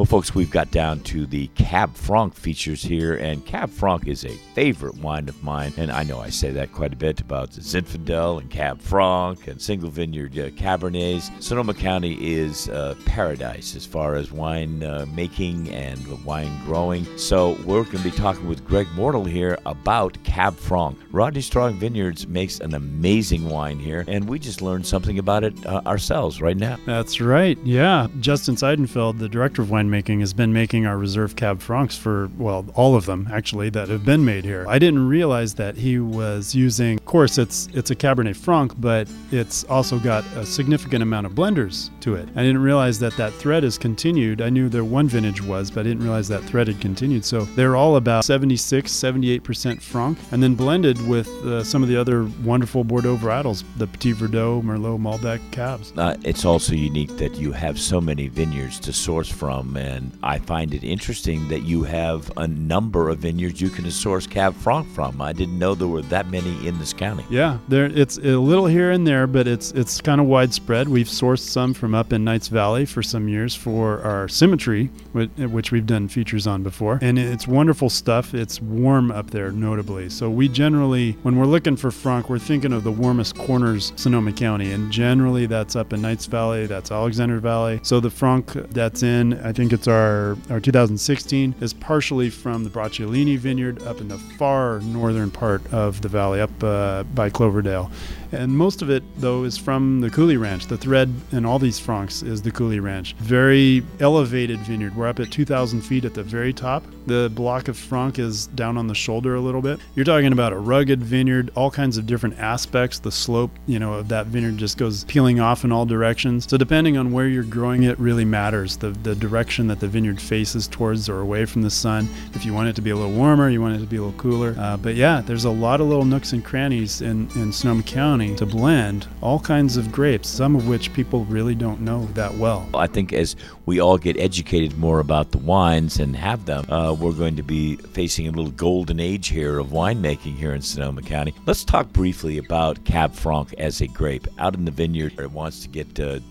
Well, folks, we've got down to the Cab Franc features here, and Cab Franc is a favorite wine of mine, and I know I say that quite a bit about the Zinfandel and Cab Franc and single vineyard Cabernets. Sonoma County is paradise as far as wine making and wine growing. So we're going to be talking with Greg Mortal here about Cab Franc. Rodney Strong Vineyards makes an amazing wine here, and we just learned something about it ourselves right now. That's right, yeah. Justin Seidenfeld, the director of winemaking, has been making our reserve Cab Francs for, well, all of them, actually, that have been made here. I didn't realize that he was using, of course, it's a Cabernet Franc, but it's also got a significant amount of blenders to it. I didn't realize that thread has continued. I knew there one vintage was, but I didn't realize that thread had continued. So they're all about 76, 78% Franc, and then blended with some of the other wonderful Bordeaux varietals, the Petit Verdot, Merlot, Malbec cabs. It's also unique that you have so many vineyards to source from, and I find it interesting that you have a number of vineyards you can source Cab Franc from. I didn't know there were that many in this county. Yeah, it's a little here and there, but it's kind of widespread. We've sourced some from up in Knights Valley for some years for our Symmetry, which we've done features on before, and it's wonderful stuff. It's warm up there, notably. So we generally, when we're looking for Franc, we're thinking of the warmest corners Sonoma County, and generally that's up in Knights Valley, that's Alexander Valley. So the Franc that's in, I think it's our 2016, is partially from the Bracciolini vineyard up in the far northern part of the valley, up by Cloverdale. And most of it, though, is from the Coulee Ranch. The thread in all these Francs is the Coulee Ranch. Very elevated vineyard. We're up at 2,000 feet at the very top. The block of Franc is down on the shoulder a little bit. You're talking about a rugged vineyard, all kinds of different aspects. The slope, of that vineyard just goes peeling off in all directions. So depending on where you're growing it really matters. The direction that the vineyard faces towards or away from the sun. If you want it to be a little warmer, you want it to be a little cooler. But yeah, there's a lot of little nooks and crannies in Sonoma County to blend all kinds of grapes, some of which people really don't know that well. I think as we all get educated more about the wines and have them, we're going to be facing a little golden age here of winemaking here in Sonoma County. Let's talk briefly about Cab Franc as a grape. Out in the vineyard, it wants to get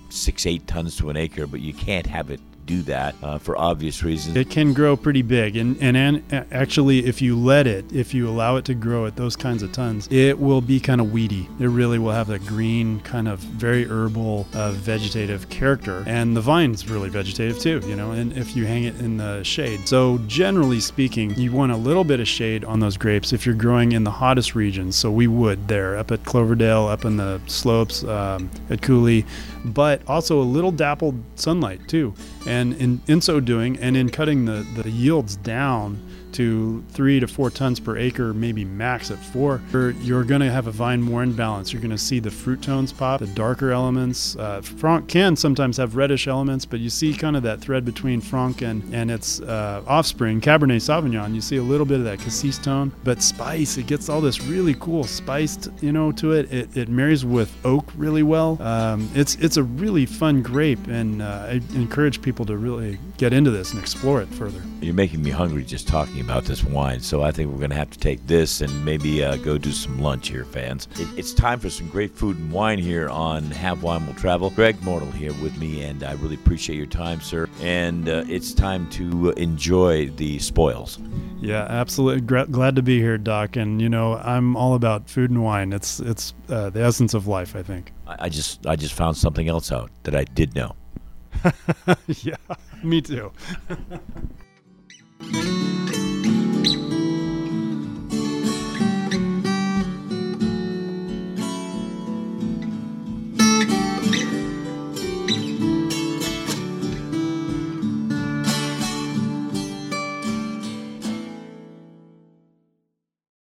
6-8 tons to an acre, but you can't have it do that for obvious reasons. It can grow pretty big, and actually if you allow it to grow at those kinds of tons, it will be kind of weedy. It really will have that green kind of very herbal vegetative character, and the vine's really vegetative too, and if you hang it in the shade. So generally speaking, you want a little bit of shade on those grapes if you're growing in the hottest regions. So we would there up at Cloverdale, up in the slopes at Coulee, but also a little dappled sunlight too. And in so doing, and in cutting the yields down to 3 to 4 tons per acre, maybe max at 4, you're going to have a vine more in balance. You're going to see the fruit tones pop, the darker elements. Franc can sometimes have reddish elements, but you see kind of that thread between Franc and its offspring, Cabernet Sauvignon. You see a little bit of that cassis tone, but spice. It gets all this really cool spiced, to it. It marries with oak really well. It's a really fun grape, and I encourage people to really get into this and explore it further. You're making me hungry just talking about this wine, so I think we're going to have to take this and maybe go do some lunch here, fans. It's time for some great food and wine here on Have Wine Will Travel. Greg Mortal here with me, and I really appreciate your time, sir. And it's time to enjoy the spoils. Yeah, absolutely. Glad to be here, Doc. And I'm all about food and wine. It's the essence of life, I think. I just found something else out that I did know. Yeah, me too.